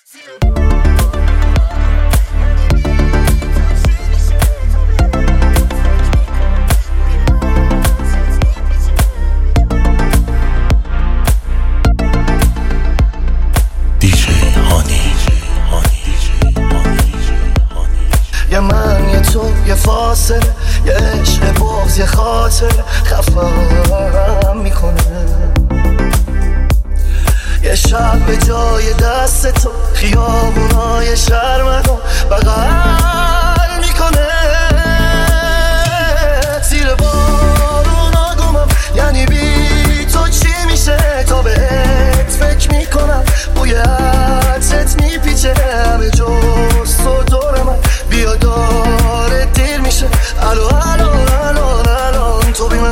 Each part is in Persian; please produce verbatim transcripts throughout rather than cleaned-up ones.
یه من یه تو یه فاصله، یه عشق بغض یه خاطر خفم میکنه. یه شب به جای دست تو خیابونای شرمدو بغل میکنه. زیر بارونا گمم، یعنی بی تو چی میشه؟ تا بهت فکر میکنم، بوی عطرت میپیچه همه جز تو دور من. بیا داره دیر میشه، الو الو الو الان تو بی من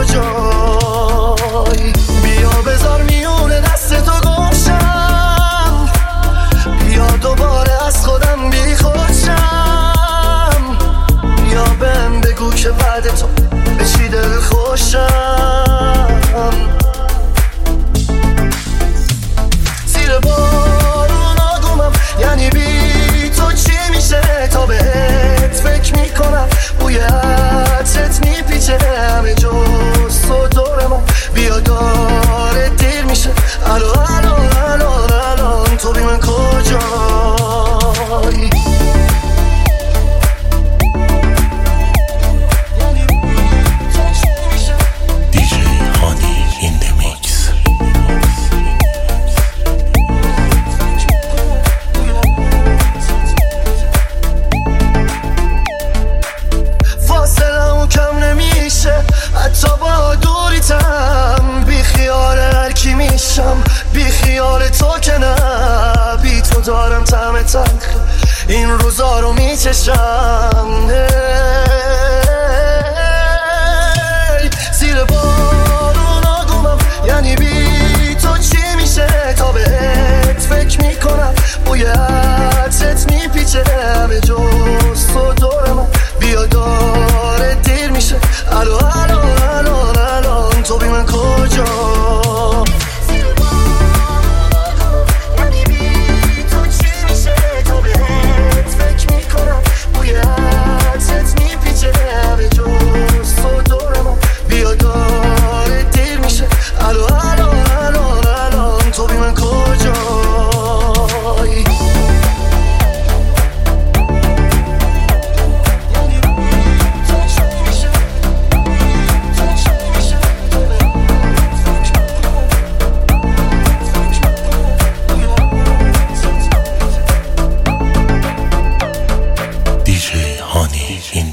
کجایی؟ بیا بذار میونه دست تو گمشم، بیا دوباره از خودم بی خودشم. بیا بهم بگو که بعد تو به چی دل خوشم. زیر بارونا گمم، یعنی بی تو چی میشه؟ تا بهت فکر میکنم، بوی عطرت میپیچه همه جز تو دور من. بیا داره دیر میشه، الو الو الو الان تو بی من کجایی؟ حتی با دوریتم بی خیال هر کی میشم، بی خیال تو که نه. بی تو دارم طعم تلخ این روزا رو میچشم. زیر بارونا گمم، یعنی بی تو چی میشه؟ تا بهت فکر میکنم، بوی عطرت میپیچه همه جز تو دور من. بیا داره دیر میشه، الو الو الو الان تو بی من کجا؟ Honey.